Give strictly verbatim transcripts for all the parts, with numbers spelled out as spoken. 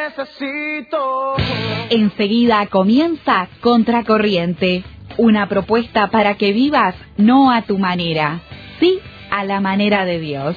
necesito. Enseguida comienza Contracorriente, una propuesta para que vivas no a tu manera, sí a la manera de Dios.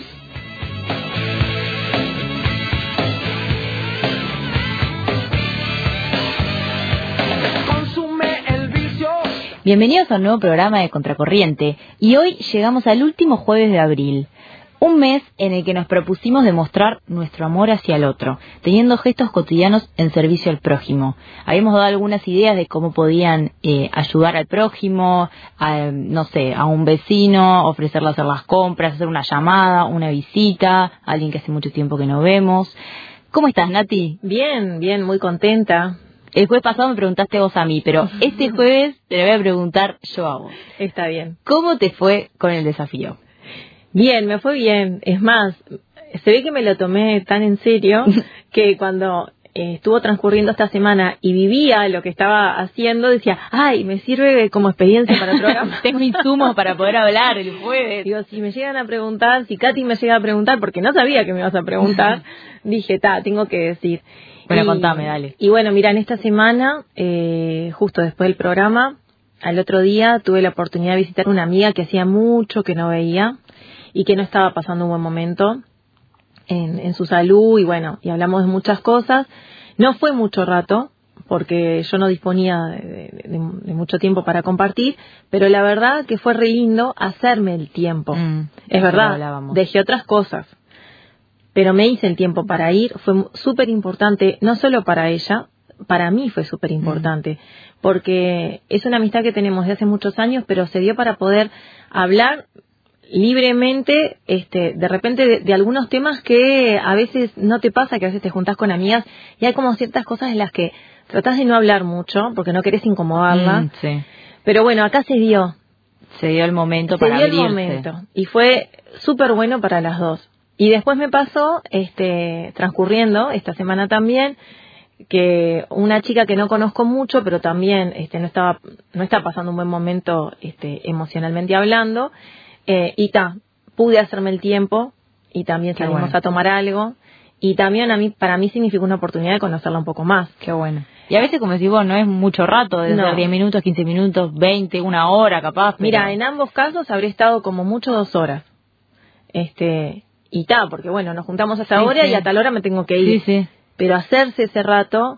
Bienvenidos a un nuevo programa de Contracorriente, y hoy llegamos al último jueves de abril, un mes en el que nos propusimos demostrar nuestro amor hacia el otro, teniendo gestos cotidianos en servicio al prójimo. Habíamos dado algunas ideas de cómo podían eh, ayudar al prójimo, a, no sé, a un vecino, ofrecerle hacer las compras, hacer una llamada, una visita, a alguien que hace mucho tiempo que no vemos. ¿Cómo estás, Nati? Bien, bien, muy contenta. El jueves pasado me preguntaste vos a mí, pero este jueves te lo voy a preguntar yo a vos. Está bien. ¿Cómo te fue con el desafío? Bien, me fue bien. Es más, se ve que me lo tomé tan en serio que cuando eh, estuvo transcurriendo esta semana y vivía lo que estaba haciendo, decía, ay, me sirve como experiencia para el programa. Tengo insumos para poder hablar el jueves. Digo, si me llegan a preguntar, si Katy me llega a preguntar, porque no sabía que me ibas a preguntar, dije, ta, tengo que decir. Bueno, y, contame, dale. Y bueno, mira, en esta semana, eh, justo después del programa, al otro día tuve la oportunidad de visitar a una amiga que hacía mucho que no veía y que no estaba pasando un buen momento en, en su salud, y bueno, y hablamos de muchas cosas. No fue mucho rato, porque yo no disponía de, de, de, de mucho tiempo para compartir, pero la verdad que fue re lindo hacerme el tiempo. Mm, es verdad, dejé otras cosas, pero me hice el tiempo para ir. Fue súper importante, no solo para ella, para mí fue súper importante, mm. porque es una amistad que tenemos de hace muchos años, pero se dio para poder hablar libremente, este, de repente de, de algunos temas que a veces no te pasa, que a veces te juntás con amigas y hay como ciertas cosas en las que tratás de no hablar mucho porque no querés incomodarla. Mm, sí. Pero bueno, acá se dio. Se dio el momento se para dio abrirse. el momento y fue súper bueno para las dos. Y después me pasó, este, transcurriendo esta semana también, que una chica que no conozco mucho, pero también este, no estaba, no está pasando un buen momento este, emocionalmente hablando, eh, y ta, pude hacerme el tiempo y también salimos bueno. a tomar algo, y también a mí, para mí significó una oportunidad de conocerla un poco más. Qué bueno. Y a veces, como decís vos, no es mucho rato, desde no. diez minutos, quince minutos, veinte, una hora capaz. Pero... Mira, en ambos casos habré estado como mucho dos horas. Este... Y ta, porque bueno, nos juntamos a esa sí, hora sí. y a tal hora me tengo que ir. Sí, sí. Pero hacerse ese rato,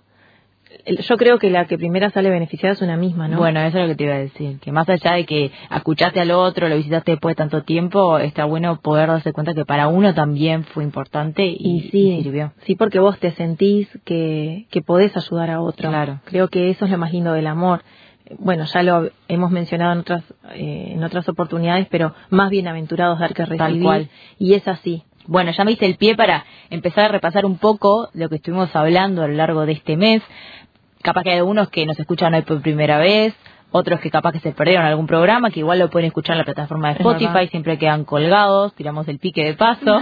yo creo que la que primera sale beneficiada es una misma, ¿no? Bueno, eso es lo que te iba a decir. Que más allá de que escuchaste al otro, lo visitaste después de tanto tiempo, está bueno poder darse cuenta que para uno también fue importante y, y, sí, y sirvió. Sí, porque vos te sentís que, que podés ayudar a otro. Claro. Creo que eso es lo más lindo del amor. Bueno, ya lo hemos mencionado en otras eh, en otras oportunidades, pero más bienaventurados dar que recibir. Tal cual. Y es así. Bueno, ya me diste el pie para empezar a repasar un poco lo que estuvimos hablando a lo largo de este mes. Capaz que hay algunos que nos escuchan hoy por primera vez, otros que capaz que se perdieron algún programa, que igual lo pueden escuchar en la plataforma de Spotify, siempre quedan colgados, tiramos el pique de paso.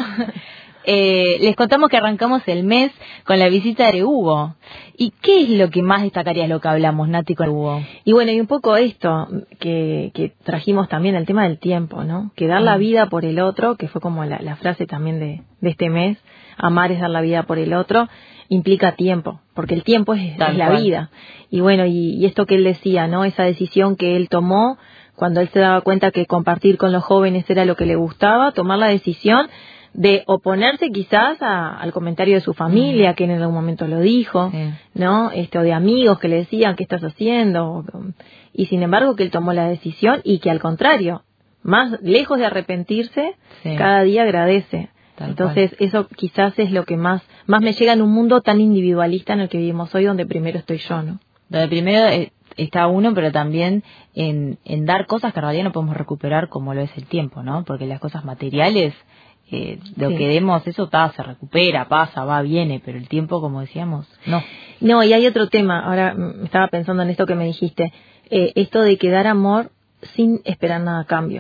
Eh, les contamos que arrancamos el mes con la visita de Hugo. ¿Y qué es lo que más destacarías lo que hablamos, Nati, con Hugo? Y bueno, y un poco esto que, que trajimos también, el tema del tiempo, ¿no? Que dar mm. la vida por el otro, que fue como la, la frase también de, de este mes, amar es dar la vida por el otro, implica tiempo, porque el tiempo es, es la cual. vida. Y bueno, y, y esto que él decía, ¿no? Esa decisión que él tomó cuando él se daba cuenta que compartir con los jóvenes era lo que le gustaba, tomar la decisión de oponerse quizás a, al comentario de su familia, mm. que en algún momento lo dijo, sí. ¿no? Este, o de amigos que le decían, ¿qué estás haciendo? Y sin embargo que él tomó la decisión y que al contrario, más lejos de arrepentirse, sí. cada día agradece. Tal Entonces cual. Eso quizás es lo que más, más me llega en un mundo tan individualista en el que vivimos hoy, donde primero estoy yo, ¿no? Donde primero eh, está uno, pero también en, en dar cosas que en realidad no podemos recuperar, como lo es el tiempo, ¿no? Porque las cosas materiales... Eh, lo sí. que demos, eso ta, se recupera, pasa, va, viene, pero el tiempo, como decíamos, no. No, y hay otro tema, ahora estaba pensando en esto que me dijiste, eh, esto de que dar amor sin esperar nada a cambio.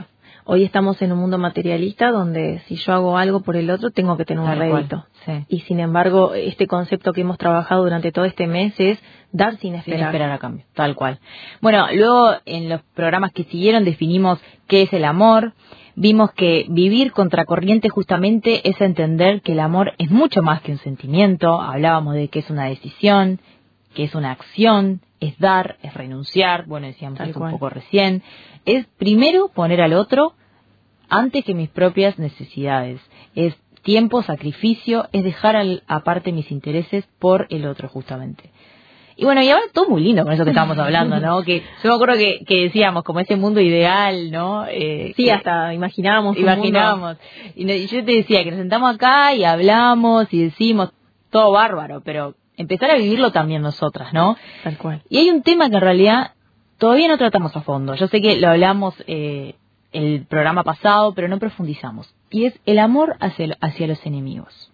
Hoy estamos en un mundo materialista donde si yo hago algo por el otro tengo que tener un Tal rédito. cual, sí. Y sin embargo, este concepto que hemos trabajado durante todo este mes es dar sin esperar. Sin esperar a cambio, tal cual. Bueno, luego en los programas que siguieron definimos qué es el amor. Vimos que vivir contracorriente justamente es entender que el amor es mucho más que un sentimiento. Hablábamos de que es una decisión, que es una acción, es dar, es renunciar, bueno, decíamos Tal eso cual. un poco recién. Es primero poner al otro antes que mis propias necesidades. Es tiempo, sacrificio, es dejar al, aparte mis intereses por el otro justamente. Y bueno, y ahora todo muy lindo con eso que estábamos hablando, ¿no? Que yo me acuerdo que, que decíamos como ese mundo ideal, ¿no? Eh, Sí, que hasta imaginábamos. imaginábamos. Y, no- y yo te decía que nos sentamos acá y hablamos y decimos todo bárbaro, pero empezar a vivirlo también nosotras, ¿no? Tal cual. Y hay un tema que en realidad todavía no tratamos a fondo. Yo sé que lo hablamos eh, el programa pasado, pero no profundizamos. Y es el amor hacia, hacia los enemigos.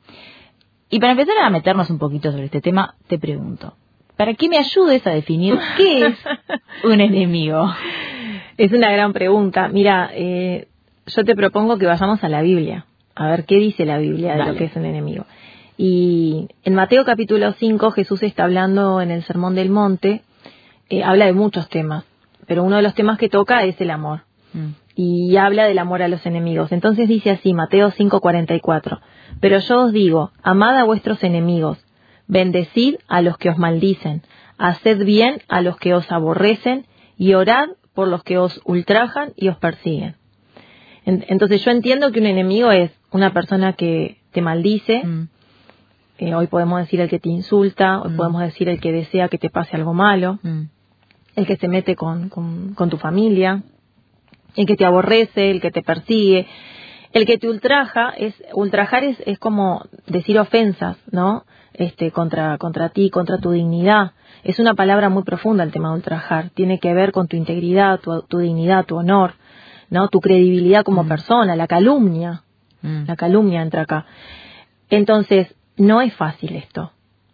Y para empezar a meternos un poquito sobre este tema, te pregunto, para que me ayudes a definir qué es un enemigo. Es una gran pregunta. Mira, eh, yo te propongo que vayamos a la Biblia, a ver qué dice la Biblia de Dale. lo que es un enemigo. Y en Mateo capítulo cinco, Jesús está hablando en el Sermón del Monte, eh, habla de muchos temas, pero uno de los temas que toca es el amor. Mm. Y habla del amor a los enemigos. Entonces dice así, Mateo cinco cuarenta y cuatro, pero yo os digo, amad a vuestros enemigos, bendecid a los que os maldicen, haced bien a los que os aborrecen y orad por los que os ultrajan y os persiguen. En- Entonces yo entiendo que un enemigo es una persona que te maldice, Mm. eh, hoy podemos decir el que te insulta, hoy Mm. podemos decir el que desea que te pase algo malo, Mm. el que se mete con, con, con tu familia, el que te aborrece, el que te persigue. El que te ultraja, es ultrajar es, es como decir ofensas, ¿no? Este, contra, contra ti, contra tu dignidad. Es una palabra muy profunda el tema de ultrajar. Tiene que ver con tu integridad, tu, tu dignidad, tu honor, ¿no? Tu credibilidad como Mm. persona, la calumnia. Mm. La calumnia entra acá. Entonces, no es fácil esto,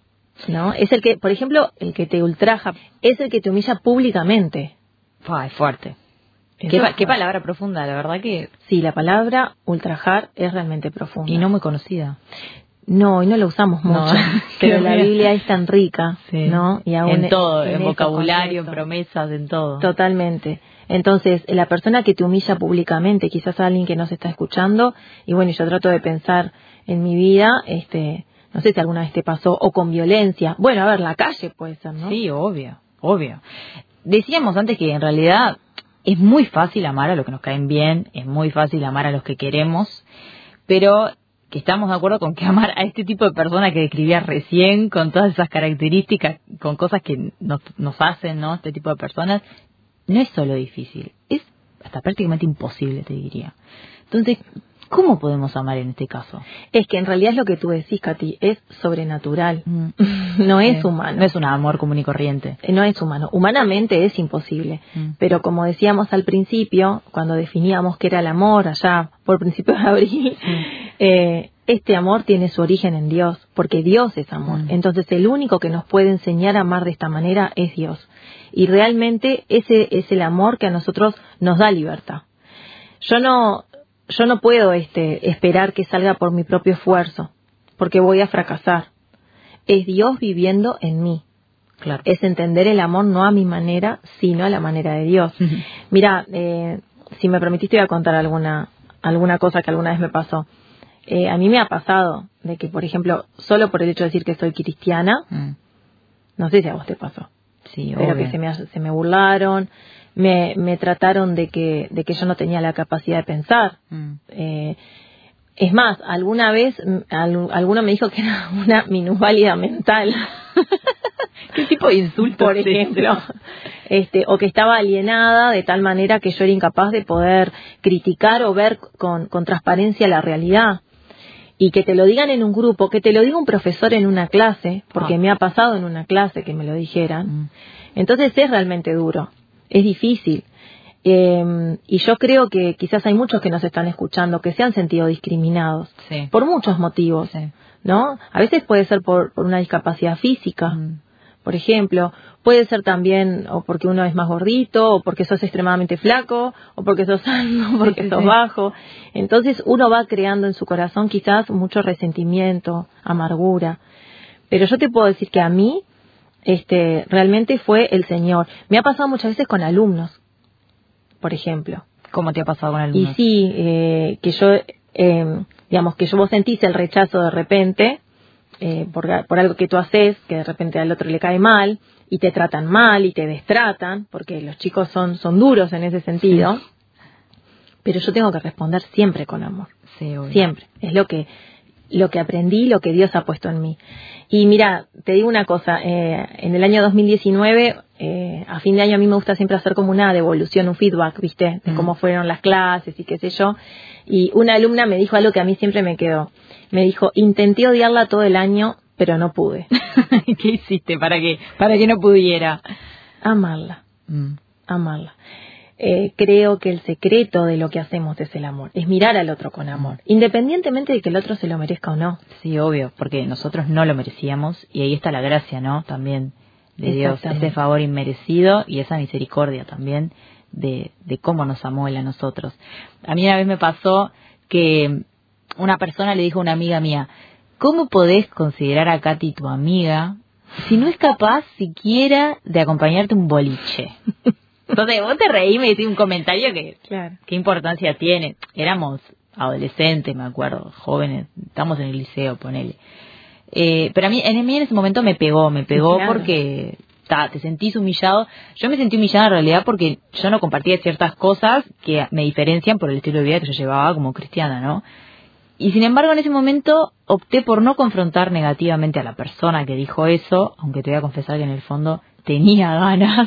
¿no? Es el que, por ejemplo, el que te ultraja, es el que te humilla públicamente. Fa, es fuerte. Eso Qué, es pa- qué fuerte. palabra profunda, la verdad que... Sí, la palabra ultrajar es realmente profunda. Y no muy conocida. No, y no la usamos No. mucho, pero la Mira. Biblia es tan rica, Sí. ¿no? Y aún en todo, en, esos vocabulario, en conceptos. promesas, en todo. Totalmente. Entonces, la persona que te humilla públicamente, quizás alguien que nos está escuchando, y bueno, yo trato de pensar en mi vida, este, no sé si alguna vez te pasó, o con violencia. Bueno, a ver, la calle puede ser, ¿no? Sí, obvio, obvio. Decíamos antes que en realidad es muy fácil amar a los que nos caen bien, es muy fácil amar a los que queremos, pero que estamos de acuerdo con que amar a este tipo de personas que describías recién, con todas esas características, con cosas que nos, nos hacen, ¿no? Este tipo de personas, no es solo difícil, es hasta prácticamente imposible, te diría. Entonces, ¿cómo podemos amar en este caso? Es que en realidad es lo que tú decís, Katy, es sobrenatural, Mm. no es Sí. humano. No es un amor común y corriente. No es humano. Humanamente es imposible. Mm. Pero como decíamos al principio, cuando definíamos qué era el amor, allá por principios de abril, eh, este amor tiene su origen en Dios, porque Dios es amor. Mm. Entonces el único que nos puede enseñar a amar de esta manera es Dios. Y realmente ese es el amor que a nosotros nos da libertad. Yo no, yo no puedo este, esperar que salga por mi propio esfuerzo, porque voy a fracasar. Es Dios viviendo en mí. Claro. Es entender el amor no a mi manera, sino a la manera de Dios. Mira, eh, si me permitiste voy a contar alguna alguna cosa que alguna vez me pasó. Eh, a mí me ha pasado de que, por ejemplo, solo por el hecho de decir que soy cristiana, Mm. no sé si a vos te pasó, Sí, pero obvio. que se me, se me burlaron, me, me trataron de que, de que yo no tenía la capacidad de pensar. Mm. Eh, es más, alguna vez mm, al- alguno me dijo que era una minusválida mental. ¿Qué tipo de insulto Por es ejemplo, ese? este, o que estaba alienada de tal manera que yo era incapaz de poder criticar o ver con, con transparencia la realidad. Y que te lo digan en un grupo, que te lo diga un profesor en una clase, porque Ah. me ha pasado en una clase que me lo dijeran. Mm. Entonces es realmente duro, es difícil. Eh, y yo creo que quizás hay muchos que nos están escuchando que se han sentido discriminados Sí. por muchos motivos, Sí. ¿no? A veces puede ser por, por una discapacidad física, Mm. por ejemplo. Puede ser también o porque uno es más gordito, o porque sos extremadamente flaco, o porque sos alto, o porque sí, sí, sos sí. bajo. Entonces uno va creando en su corazón quizás mucho resentimiento, amargura. Pero yo te puedo decir que a mí este, realmente fue el Señor. Me ha pasado muchas veces con alumnos, por ejemplo. ¿Cómo te ha pasado con alumnos? Y sí, eh, que yo, eh, digamos, que yo vos sentís el rechazo de repente, eh, por, por algo que tú haces, que de repente al otro le cae mal, y te tratan mal, y te destratan, porque los chicos son, son duros en ese sentido, sí. Pero yo tengo que responder siempre con amor. Sí, obvio. Siempre. Es lo que, lo que aprendí, lo que Dios ha puesto en mí. Y mira, te digo una cosa, eh, en el año dos mil diecinueve, eh, a fin de año a mí me gusta siempre hacer como una devolución, un feedback, ¿viste? De mm. cómo fueron las clases y qué sé yo. Y una alumna me dijo algo que a mí siempre me quedó. Me dijo, intenté odiarla todo el año, pero no pude. ¿Qué hiciste para que, para que no pudiera? Amarla, mm. amarla. Eh, creo que el secreto de lo que hacemos es el amor, es mirar al otro con amor, independientemente de que el otro se lo merezca o no. Sí, obvio, porque nosotros no lo merecíamos y ahí está la gracia, ¿no? También de Dios, ese favor inmerecido y esa misericordia también de, de cómo nos amó Él a nosotros. A mí una vez me pasó que una persona le dijo a una amiga mía, ¿cómo podés considerar a Katy tu amiga si no es capaz siquiera de acompañarte a un boliche? Entonces vos te reí y me hiciste un comentario que, claro. ¿Qué importancia tiene? Éramos adolescentes, me acuerdo, jóvenes, estamos en el liceo, ponele. Eh, pero a mí, en mí en ese momento me pegó, me pegó claro. porque ta, te sentís humillado. Yo me sentí humillada en realidad porque yo no compartía ciertas cosas que me diferencian por el estilo de vida que yo llevaba como cristiana, ¿no? Y sin embargo en ese momento opté por no confrontar negativamente a la persona que dijo eso, aunque te voy a confesar que en el fondo tenía ganas.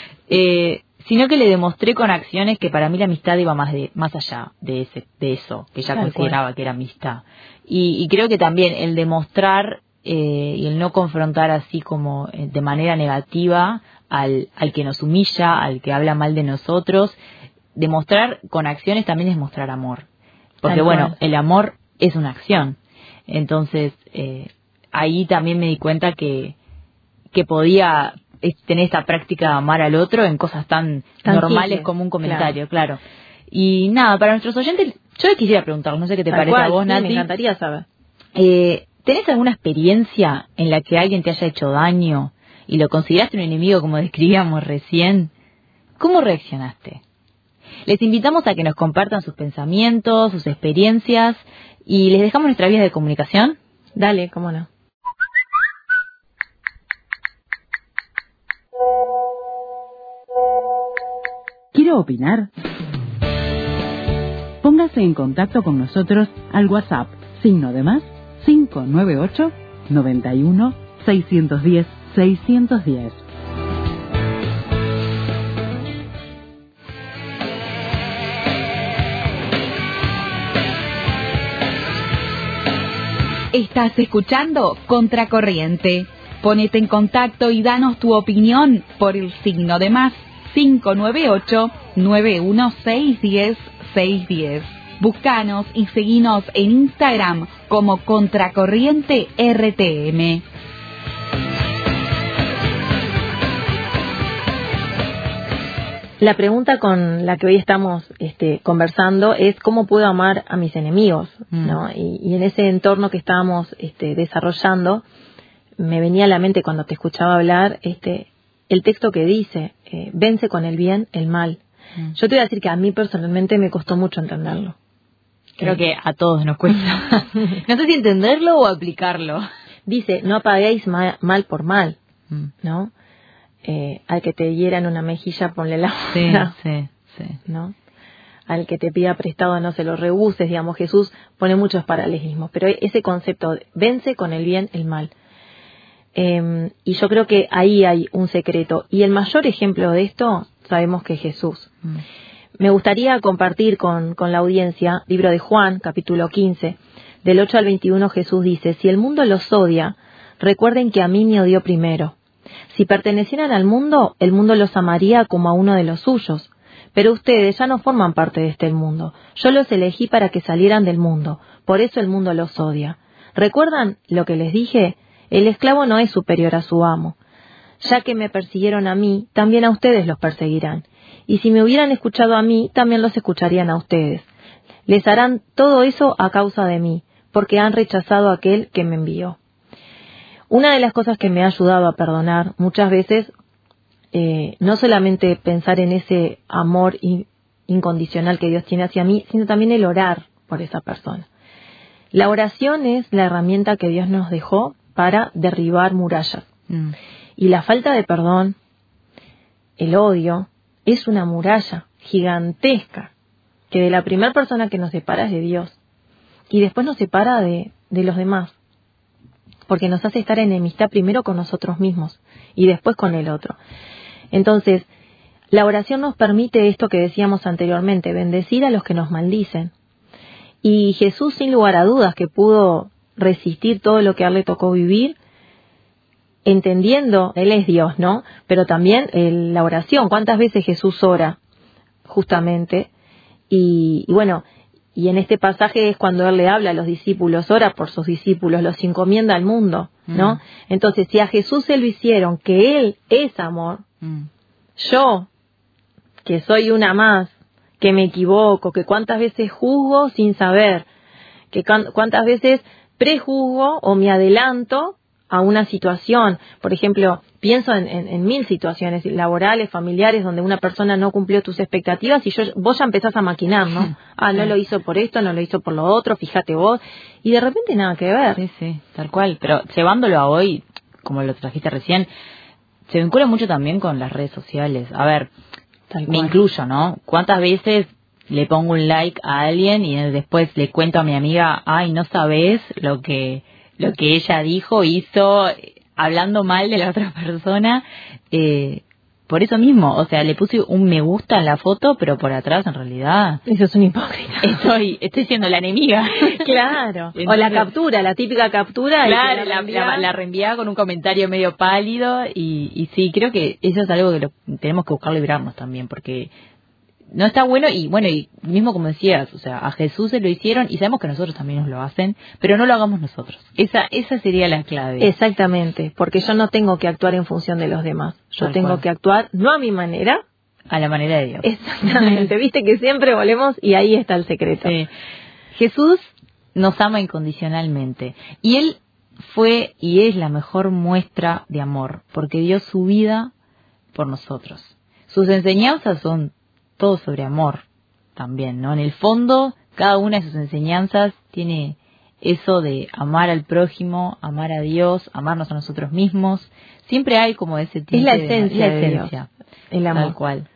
Eh, sino que le demostré con acciones que para mí la amistad iba más de más allá de ese de eso que ella Tal consideraba cual. Que era amistad y, y creo que también el demostrar eh, y el no confrontar así como eh, de manera negativa al al que nos humilla, al que habla mal de nosotros, demostrar con acciones también es mostrar amor, porque Tal bueno cual. El amor es una acción. Entonces eh, ahí también me di cuenta que que podía es tener esta práctica de amar al otro en cosas tan, tan normales simple, como un comentario, claro. claro. Y nada, para nuestros oyentes, yo les quisiera preguntar, no sé qué te Tal parece cual, a vos, sí, Nati. Me encantaría saber. Eh, ¿Tenés alguna experiencia en la que alguien te haya hecho daño y lo consideraste un enemigo como describíamos recién? ¿Cómo reaccionaste? Les invitamos a que nos compartan sus pensamientos, sus experiencias y les dejamos nuestras vías de comunicación. Dale, cómo no. ¿Quiere opinar? Póngase en contacto con nosotros al WhatsApp, signo de más, cinco nueve ocho, noventa y uno, seiscientos diez, seiscientos diez. Estás escuchando Contracorriente. Ponete en contacto y danos tu opinión por el signo de más. cinco nueve ocho, nueve uno seis, diez, seis diez. Búscanos y seguinos en Instagram como Contracorriente R T M. La pregunta con la que hoy estamos este, conversando es cómo puedo amar a mis enemigos, mm. ¿no? Y, y en ese entorno que estábamos este, desarrollando, me venía a la mente cuando te escuchaba hablar este el texto que dice, eh, vence con el bien el mal. Mm. Yo te voy a decir que a mí personalmente me costó mucho entenderlo. Creo eh. que a todos nos cuesta. No sé si entenderlo o aplicarlo. Dice, no paguéis ma- mal por mal, mm. ¿no? Eh, al que te hiera en una mejilla, ponle la otra. Sí, sí, sí. ¿No? Al que te pida prestado, no se lo rehuses, digamos, Jesús pone muchos paralelismos. Pero ese concepto, de, vence con el bien el mal. Eh, y yo creo que ahí hay un secreto. Y el mayor ejemplo de esto, sabemos que es Jesús. Mm. Me gustaría compartir con, con la audiencia, libro de Juan, capítulo quince, del ocho al veintiuno, Jesús dice, si el mundo los odia, recuerden que a mí me odió primero. Si pertenecieran al mundo, el mundo los amaría como a uno de los suyos. Pero ustedes ya no forman parte de este mundo. Yo los elegí para que salieran del mundo. Por eso el mundo los odia. ¿Recuerdan lo que les dije? El esclavo no es superior a su amo. Ya que me persiguieron a mí, también a ustedes los perseguirán. Y si me hubieran escuchado a mí, también los escucharían a ustedes. Les harán todo eso a causa de mí, porque han rechazado a aquel que me envió. Una de las cosas que me ha ayudado a perdonar muchas veces, eh, no solamente pensar en ese amor in- incondicional que Dios tiene hacia mí, sino también el orar por esa persona. La oración es la herramienta que Dios nos dejó para derribar murallas. Mm. Y la falta de perdón, el odio, es una muralla gigantesca que de la primera persona que nos separa es de Dios y después nos separa de, de los demás, porque nos hace estar en enemistad primero con nosotros mismos y después con el otro. Entonces, la oración nos permite esto que decíamos anteriormente, bendecir a los que nos maldicen. Y Jesús, sin lugar a dudas, que pudo resistir todo lo que a él le tocó vivir, entendiendo, él es Dios, ¿no? Pero también el, la oración, ¿cuántas veces Jesús ora? Justamente. Y, y bueno, y en este pasaje es cuando él le habla a los discípulos, ora por sus discípulos, los encomienda al mundo, ¿no? Mm. Entonces, si a Jesús se lo hicieron, que él es amor, mm. yo, que soy una más, que me equivoco, que cuántas veces juzgo sin saber, que cuántas veces prejuzgo o me adelanto a una situación. Por ejemplo, pienso en, en, en mil situaciones laborales, familiares, donde una persona no cumplió tus expectativas y yo, vos ya empezás a maquinar, ¿no? Ah, no lo hizo por esto, no lo hizo por lo otro, fíjate vos. Y de repente nada que ver. Sí, sí, tal cual. Pero llevándolo a hoy, como lo trajiste recién, se vincula mucho también con las redes sociales. A ver, me incluyo, ¿no? ¿Cuántas veces le pongo un like a alguien y después le cuento a mi amiga, ay, no sabés lo que... lo que ella dijo, hizo, hablando mal de la otra persona, eh, por eso mismo, o sea, le puse un me gusta en la foto, pero por atrás, en realidad... Eso es un hipócrita. Estoy estoy siendo la enemiga. Claro. Entonces, o la captura, la típica captura. Claro, la, la, la, la reenviaba con un comentario medio pálido, y, y sí, creo que eso es algo que lo, tenemos que buscar librarnos también, porque... no está bueno, y bueno, y mismo como decías, o sea, a Jesús se lo hicieron y sabemos que nosotros también nos lo hacen, pero no lo hagamos nosotros. Esa esa sería la clave. Exactamente, porque yo no tengo que actuar en función de los demás. Yo Tal tengo cual. que actuar no a mi manera, a la manera de Dios. Exactamente, viste que siempre volvemos y ahí está el secreto. Sí. Jesús nos ama incondicionalmente y Él fue y es la mejor muestra de amor, porque dio su vida por nosotros. Sus enseñanzas son todo sobre amor también, ¿no? En el fondo, cada una de sus enseñanzas tiene eso de amar al prójimo, amar a Dios, amarnos a nosotros mismos. Siempre hay como ese tipo de... Es la esencia de, de, la esencia, Dios, el amor. Tal cual.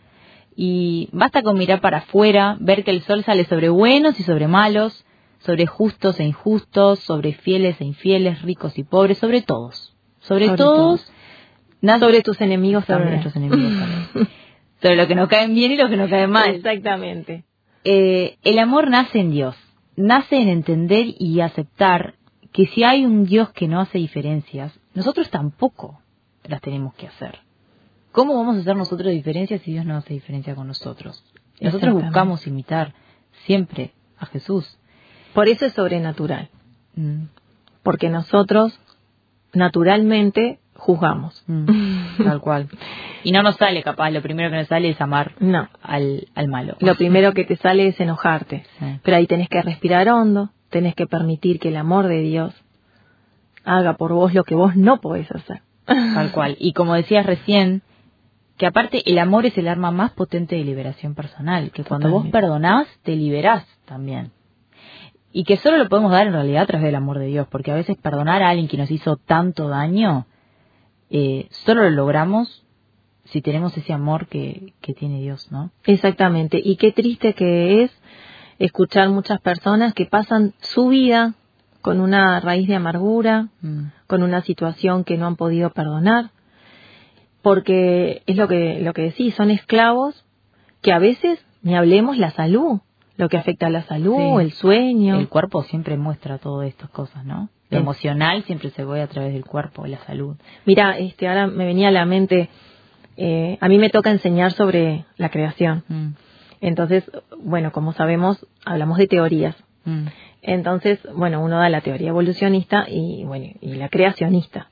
Y basta con mirar para afuera, ver que el sol sale sobre buenos y sobre malos, sobre justos e injustos, sobre fieles e infieles, ricos y pobres, sobre todos. Sobre, sobre todos. todos. Nace, sobre tus enemigos sobre también. nuestros enemigos también. Sobre lo que nos caen bien y lo que nos caen mal. Exactamente. Eh, el amor nace en Dios. Nace en entender y aceptar que si hay un Dios que no hace diferencias, nosotros tampoco las tenemos que hacer. ¿Cómo vamos a hacer nosotros diferencias si Dios no hace diferencia con nosotros? Nosotros buscamos imitar siempre a Jesús. Por eso es sobrenatural. Mm. Porque nosotros naturalmente juzgamos. Mm, tal cual. Y no nos sale, capaz, lo primero que nos sale es amar no. al, al malo. Lo primero que te sale es enojarte. Sí. Pero ahí tenés que respirar hondo, tenés que permitir que el amor de Dios haga por vos lo que vos no podés hacer. Tal cual. Y como decías recién, que aparte el amor es el arma más potente de liberación personal, que cuando Totalmente. vos perdonás, te liberás también. Y que solo lo podemos dar en realidad a través del amor de Dios, porque a veces perdonar a alguien que nos hizo tanto daño, eh, solo lo logramos si tenemos ese amor que, que tiene Dios, ¿no? Exactamente. Y qué triste que es escuchar muchas personas que pasan su vida con una raíz de amargura, mm. con una situación que no han podido perdonar, porque es lo que, lo que decís, son esclavos que a veces, ni hablemos la salud, lo que afecta a la salud, sí. el sueño. El cuerpo siempre muestra todas estas cosas, ¿no? Lo sí. emocional siempre se ve a través del cuerpo, la salud. Mira, este, ahora me venía a la mente, eh, a mí me toca enseñar sobre la creación. Mm. Entonces, bueno, como sabemos, hablamos de teorías. Mm. Entonces, bueno, uno da la teoría evolucionista y, bueno, y la creacionista.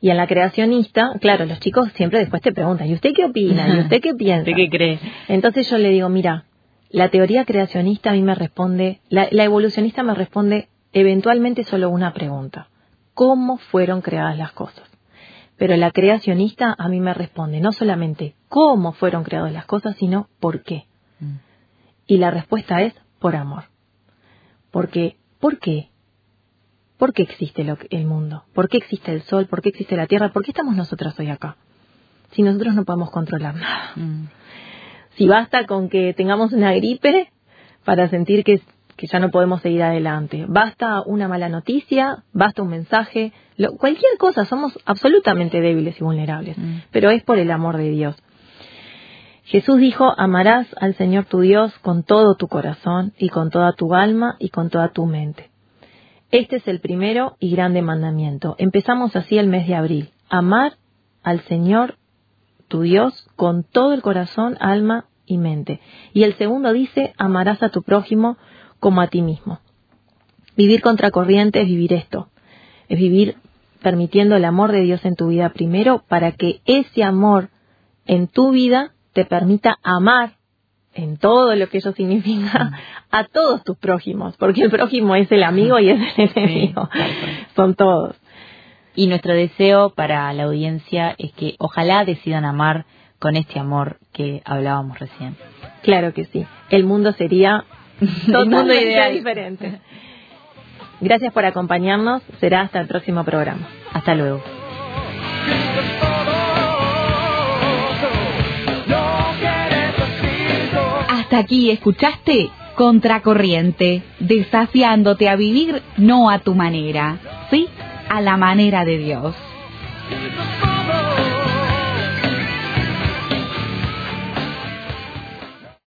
Y en la creacionista, claro, los chicos siempre después te preguntan, ¿y usted qué opina? ¿Y usted qué piensa? ¿De qué cree? Entonces yo le digo, mira, la teoría creacionista a mí me responde, la, la evolucionista me responde eventualmente solo una pregunta. ¿Cómo fueron creadas las cosas? Pero la creacionista a mí me responde no solamente cómo fueron creadas las cosas, sino por qué. Mm. Y la respuesta es por amor. Porque, ¿por qué? ¿Por qué existe lo, el mundo? ¿Por qué existe el sol? ¿Por qué existe la tierra? ¿Por qué estamos nosotras hoy acá? Si nosotros no podemos controlar nada. Mm. Si basta con que tengamos una gripe para sentir que, que ya no podemos seguir adelante. Basta una mala noticia, basta un mensaje, lo, cualquier cosa, somos absolutamente débiles y vulnerables. Mm. Pero es por el amor de Dios. Jesús dijo, amarás al Señor tu Dios con todo tu corazón y con toda tu alma y con toda tu mente. Este es el primero y grande mandamiento. Empezamos así el mes de abril. Amar al Señor tu Dios con todo el corazón, alma y mente. Y el segundo dice, amarás a tu prójimo como a ti mismo. Vivir contracorriente es vivir esto. Es vivir permitiendo el amor de Dios en tu vida primero para que ese amor en tu vida te permita amar en todo lo que eso significa a todos tus prójimos, porque el prójimo es el amigo y es el enemigo, sí, son todos. Y nuestro deseo para la audiencia es que ojalá decidan amar con este amor que hablábamos recién. Claro que sí, el mundo sería totalmente diferente. Gracias por acompañarnos, será hasta el próximo programa. Hasta luego. Hasta aquí escuchaste Contracorriente, desafiándote a vivir no a tu manera, sí, a la manera de Dios.